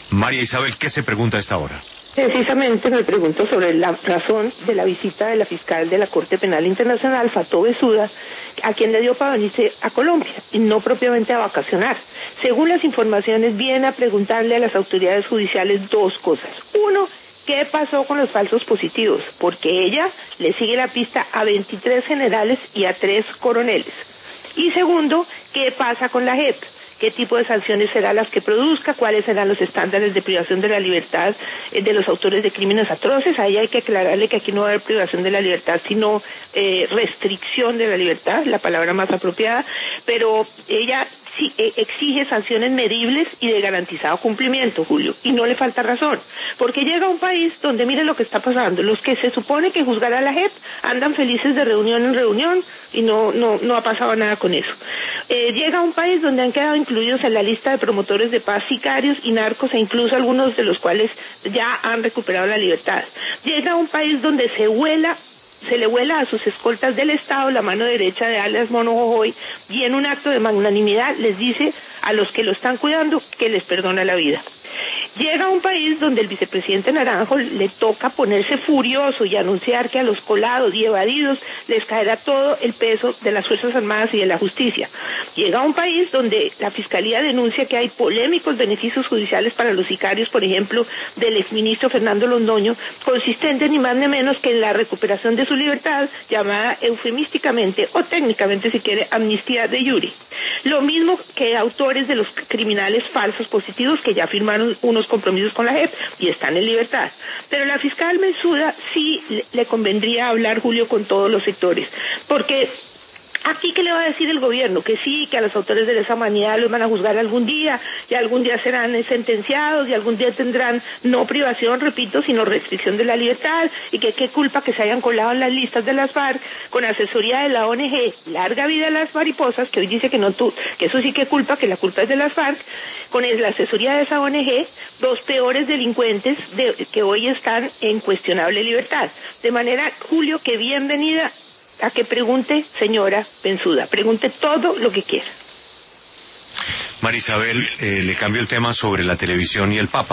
María Isabel, ¿qué se pregunta a esta hora? Precisamente me pregunto sobre la razón de la visita de la fiscal de la Corte Penal Internacional, Fatou Bensouda, a quien le dio para venirse a Colombia y no propiamente a vacacionar. Según las informaciones, viene a preguntarle a las autoridades judiciales dos cosas. Uno, ¿qué pasó con los falsos positivos? Porque ella le sigue la pista a 23 generales y a 3 coroneles. Y segundo, ¿qué pasa con la JEP? ¿Qué tipo de sanciones serán las que produzca? ¿Cuáles serán los estándares de privación de la libertad de los autores de crímenes atroces? Ahí hay que aclararle que aquí no va a haber privación de la libertad, sino restricción de la libertad, la palabra más apropiada, pero ella sí exige sanciones medibles y de garantizado cumplimiento, Julio, y no le falta razón, porque llega a un país donde mire lo que está pasando, los que se supone que juzgará a la JEP andan felices de reunión en reunión y no ha pasado nada con eso. Llega a un país donde han quedado incluidos en la lista de promotores de paz sicarios y narcos, e incluso algunos de los cuales ya han recuperado la libertad. Llega a un país donde se le vuela a sus escoltas del Estado la mano derecha de alias Mono Jojoy, y en un acto de magnanimidad les dice a los que lo están cuidando que les perdona la vida. Llega a un país donde el vicepresidente Naranjo le toca ponerse furioso y anunciar que a los colados y evadidos les caerá todo el peso de las Fuerzas Armadas y de la justicia. Llega a un país donde la Fiscalía denuncia que hay polémicos beneficios judiciales para los sicarios, por ejemplo, del exministro Fernando Londoño, consistentes ni más ni menos que en la recuperación de su libertad, llamada eufemísticamente o técnicamente, si quiere, amnistía de iure. Lo mismo que autores de los criminales falsos positivos que ya firmaron unos compromisos con la JEP y están en libertad. Pero la fiscal Bensouda sí le convendría hablar, Julio, con todos los sectores, porque aquí, ¿qué le va a decir el gobierno? Que sí, que a los autores de lesa humanidad los van a juzgar algún día, y algún día serán sentenciados, y algún día tendrán no privación, repito, sino restricción de la libertad, y que qué culpa que se hayan colado en las listas de las FARC con asesoría de la ONG Larga Vida a las Mariposas, que hoy dice que eso sí que culpa, que la culpa es de las FARC, con la asesoría de esa ONG, dos peores delincuentes que hoy están en cuestionable libertad. De manera, Julio, que bienvenida a que pregunte, señora Bensouda, pregunte todo lo que quiera. María Isabel, le cambio el tema sobre la televisión y el Papa.